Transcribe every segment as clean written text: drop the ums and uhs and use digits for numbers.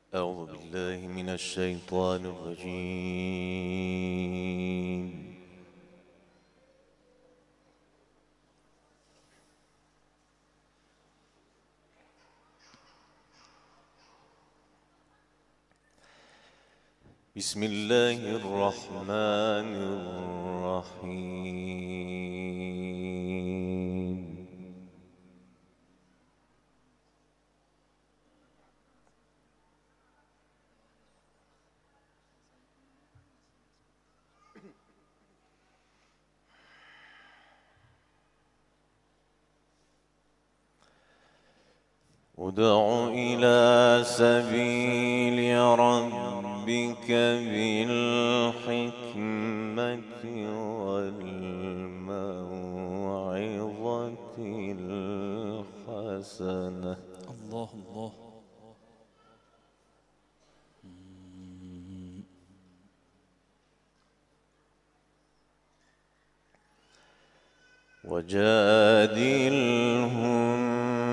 أعوذ بالله من الشيطان الرجيم. بسم الله الرحمن الرحيم. ادع إلى سبيل ربك بالحكمة والموعظة الحسنة. الله الله. وجادلهم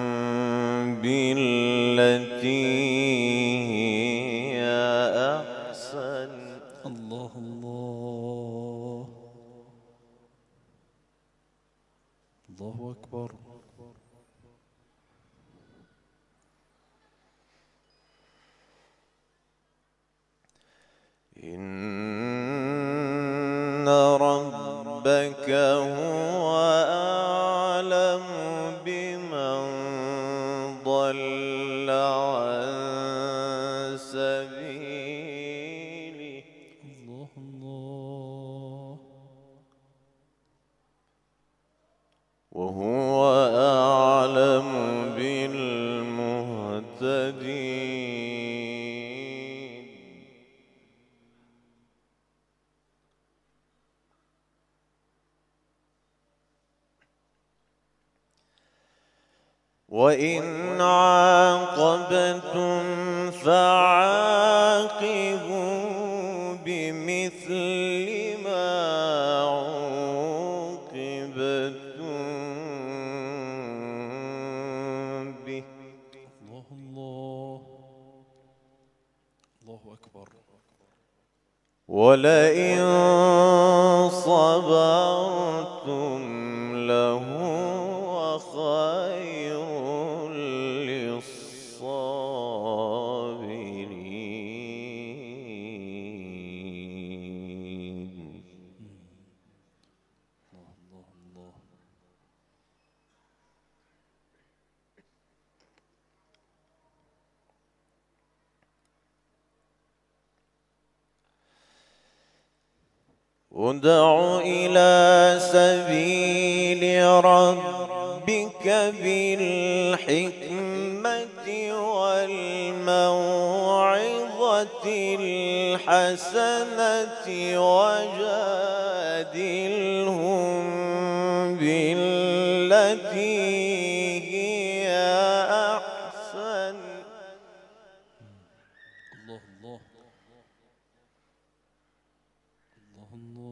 بالتي هي أحسن. الله الله. الله أكبر. إن ربك هو أعلم بمن ضل عن سبيله. الله الله. وهو أعلم بالمهتدين. وإن عاقبتم فعاقبوا بمثل ما عوقبتم به. الله الله. الله أكبر. ولئن صبرتم لهو خير للصابرين. الله الله الله. ادع إلى سبيل ربك بالحكمة والموعظة الحسنة وجادلهم بالتي هي أحسن. الله الله. الله الله.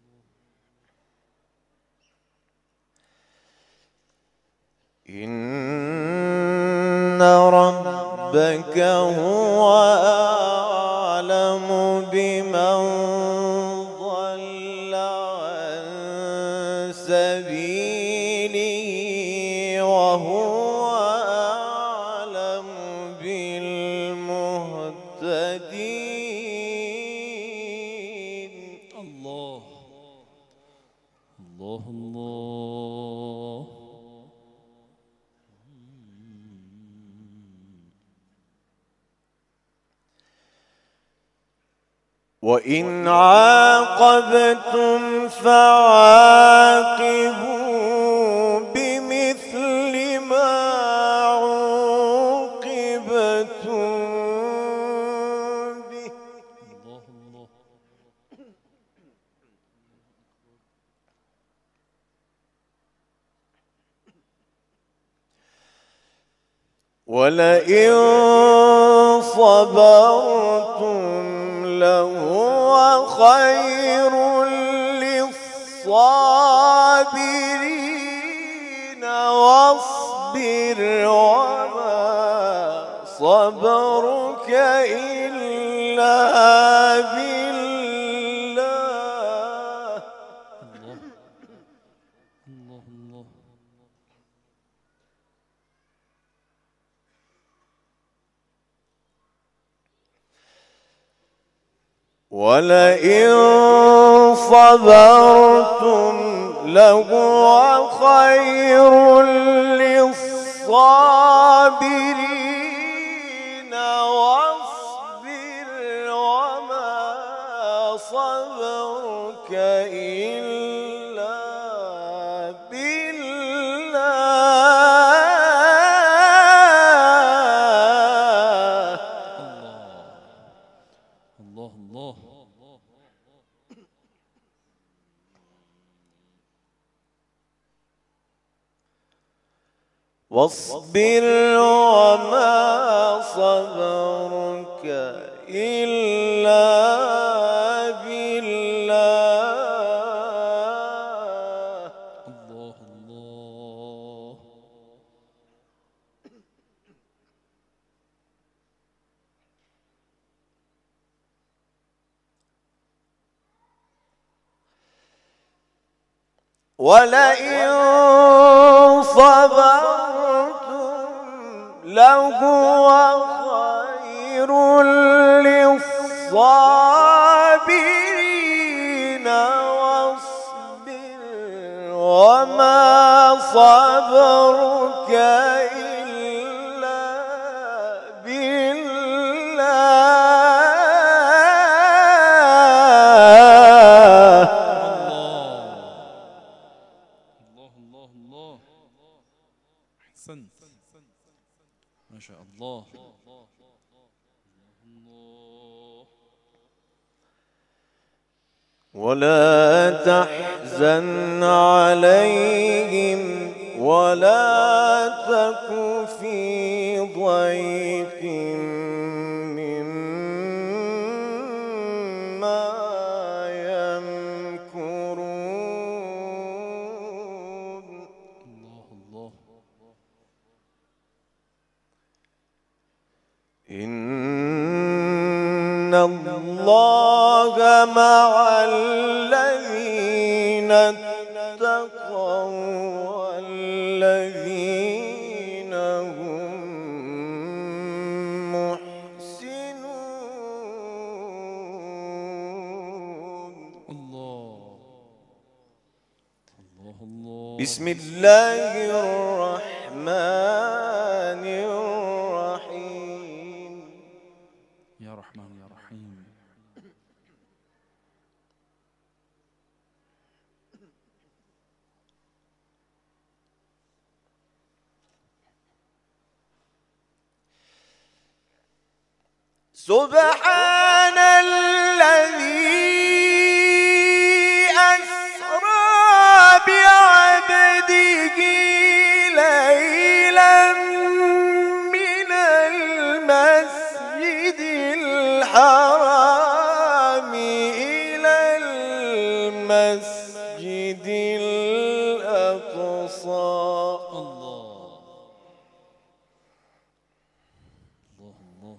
إن ربك هو أعلم بمن ضل عن سبيله وهو أعلم بالمهتدين. الله الله الله. وإن عاقبتم فعاقبوا بمثل ما عوقبتم به. الله الله. ولئن صبرتم لهو خير للصابرين. واصبر وما صبرك إلا بالله. الله الله الله. ولئن صبرتم لهو خير للصابرين واصبر وما صبرك إلا بالله. الله الله. واصبر وما صبرك إلا بالله. الله الله. ولئن صبرتم لهو خير للصابرين واصبر وما صبرك إلا بالله. الله الله الله. أحسنت ما شاء الله. الله. ولا تحزن عليهم ولا تك في ضيق مما يمكرون. الله الله. إن الله مع الذين اتقوا والذين هم محسنون. الله الله الله. بسم الله الرحمن الرحيم. يا رحمن يا رحيم. سبحان الذي أسرى بعبده ليلا من المسجد الحرام إلى المسجد الأقصى. الله الله الله.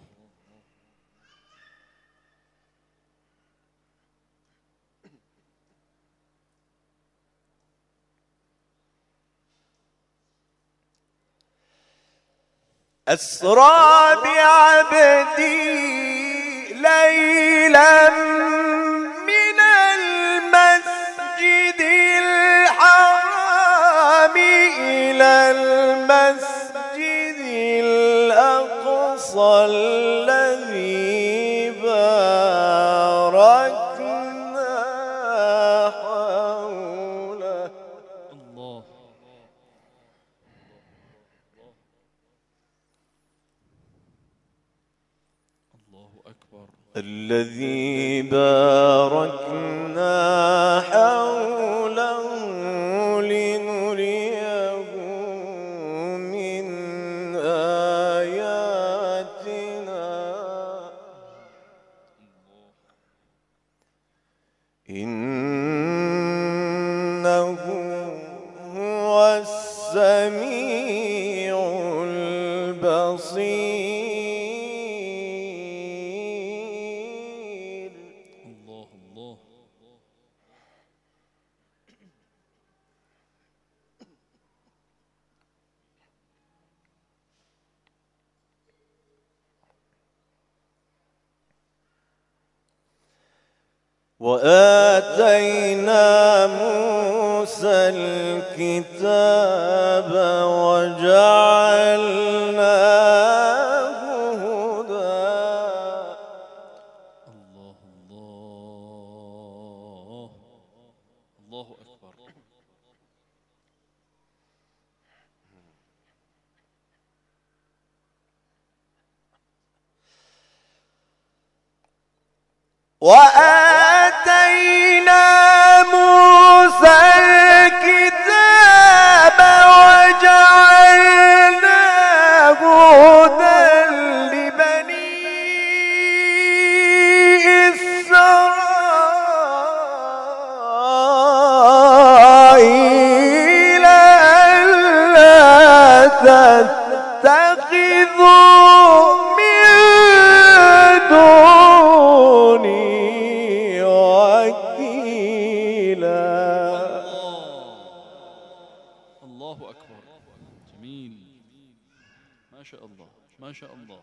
أسرى بعبدي ليلا من المسجد الحرام إلى المسجد الأقصى الذي باركنا حوله. الله الله أكبر. الذي باركنا حوله لنريه من آياتنا إنه هو السميع البصير. وآتينا موسى الكتاب وجعلناه هدى. الله الله الله أكبر. وآتينا موسى الكتاب وجعلناه هدى لبني إسرائيل ألا تتخذوا من دوني وكيلا. الله أكبر. جميل، ما شاء الله ما شاء الله.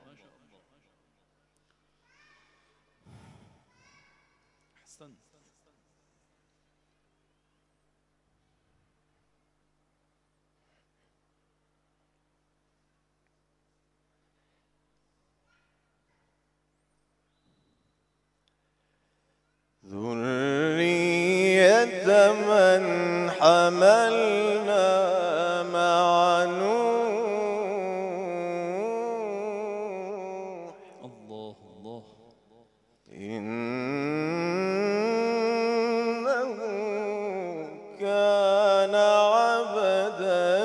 أحسنت. ذرية من حملنا مع نوح الله الله. إنه كان عبدا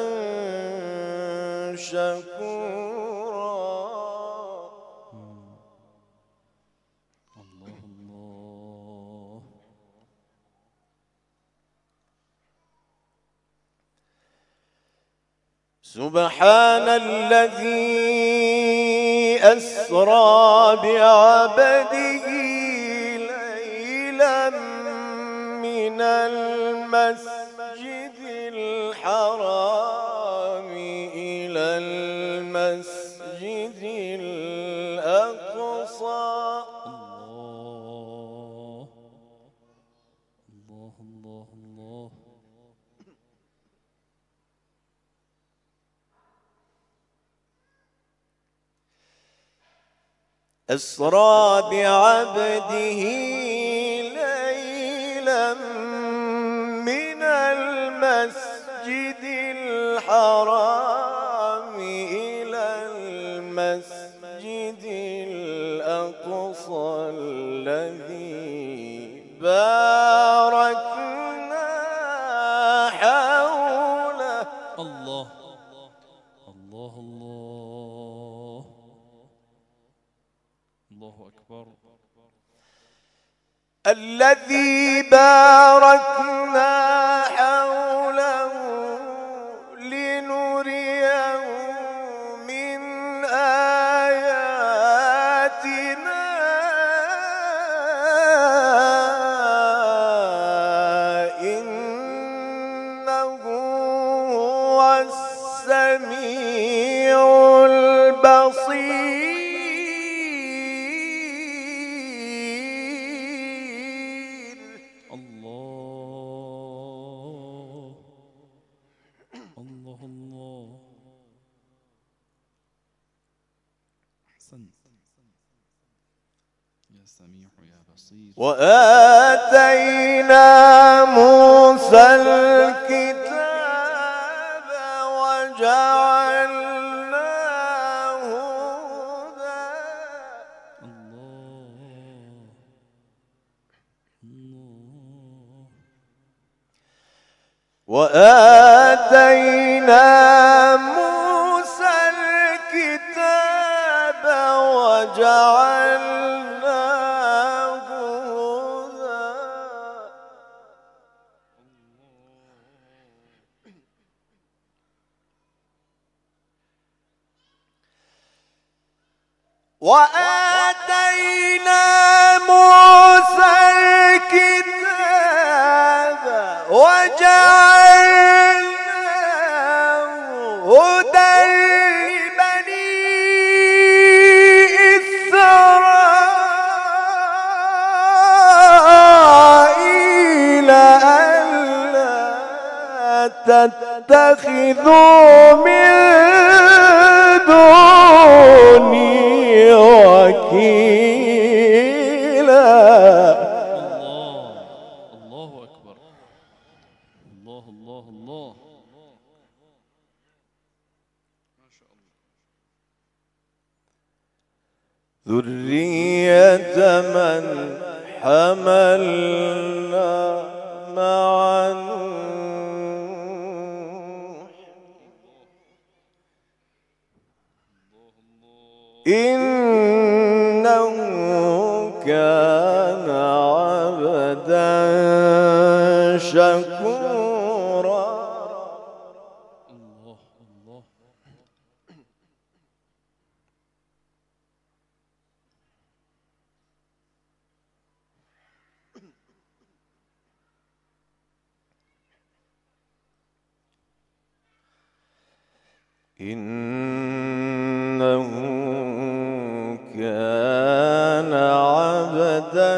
شكورا. الله الله. سبحان الذي أسرى بعبده ليلا من المسجد الحرام إلى المسجد الأقصى. الله الله الله. أسرى بعبده ليلا من المسجد الحرام إلى المسجد الأقصى الذي باركنا حوله. الله الله الله. الله أكبر. الذي باركنا حوله لنريه من آياتنا إنه هو السميع البصير. الله الله الله. أحسنت. يا سميع يا بصير. وآتينا موسى الكتاب وجعلناه هدى. الله الله. وآتينا موسى الكتاب وجعلناه هدى. وآتينا موسى الكتاب وجعلناه هدى لبني إسرائيل تتخذوا من دوني وكيلا. الله أكبر. الله الله الله. ما شاء الله. ذرية من حملنا مع نوح إنه كان عبدا شكورا. الله الله. إنه كان عبدا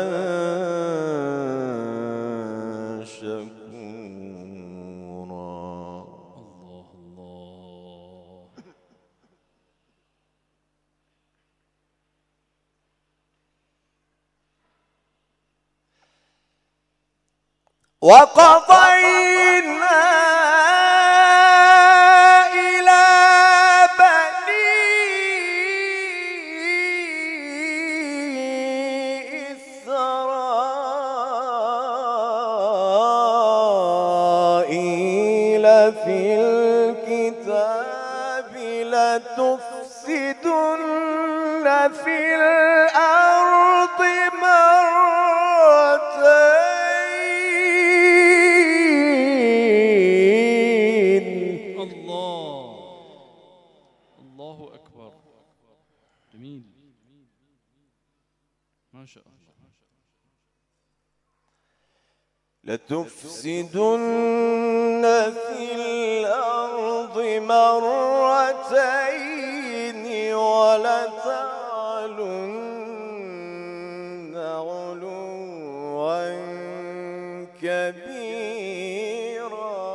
شكورا. الله الله. وقضينا إلى بني إسرائيل في الكتاب لتفسدن في الأرض مرتين. الله الله أكبر. جميل. ما شاء الله. لتفسدن في الأرض مرتين ولتعلن علوا كبيرا.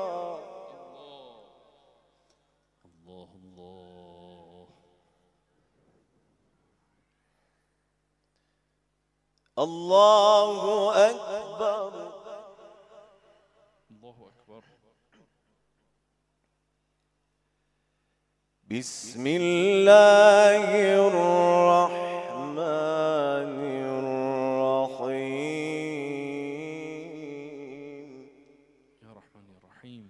الله الله. الله أكبر. الله أكبر. بسم الله الرحمن الرحيم. يا رحمن يا رحيم.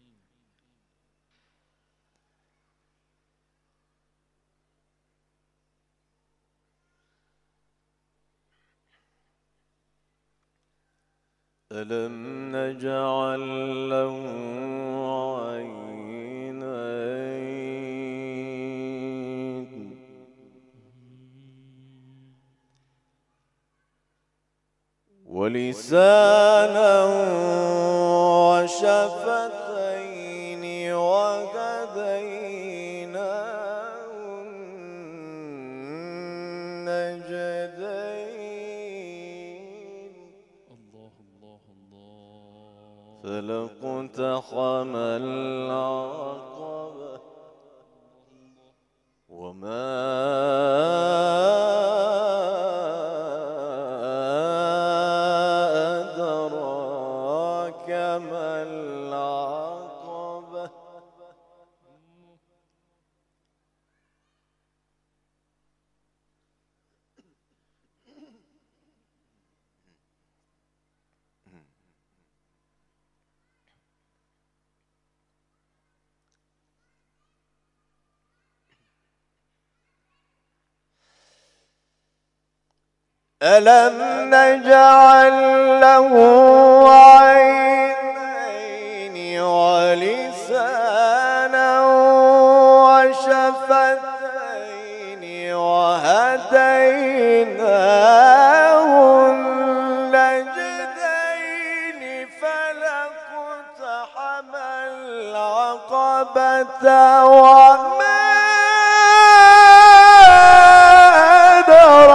ألم نجعل له عينين ولسانا وشفتين وهديناه النجدين. الله الله الله. فلاقتحم العقبة وما أدراك ما العقبة. ألم نجعل له عينين ولسانا وشفتين وهديناه النجدين. فلاقتحم العقبة وما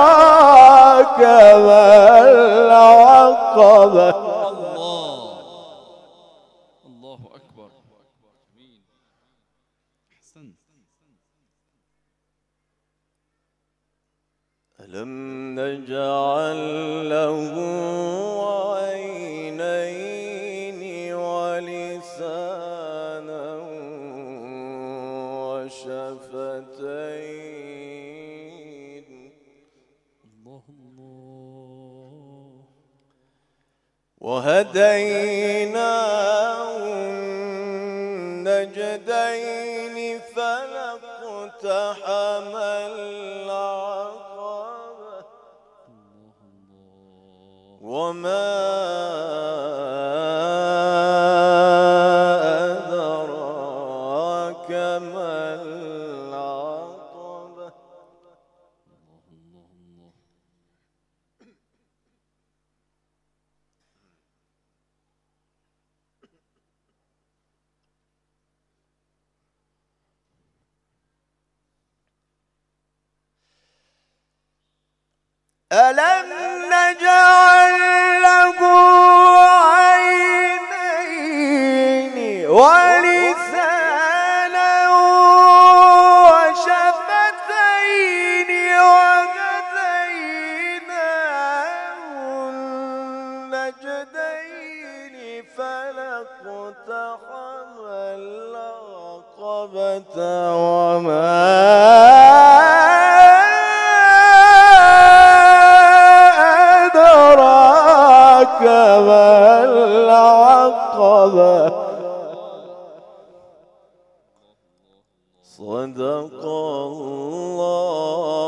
أدراك ما العقبة. الله ألم نجعل له عينين ولسانا وشفتين الله الله. وهديناه النجدين فلاقتحم العقبة وما أدراك ما العقبة ألم نجعل له عينين ولسانا وشفتين وهديناه النجدين فلاقتحم العقبة وما ما العقبة صدق الله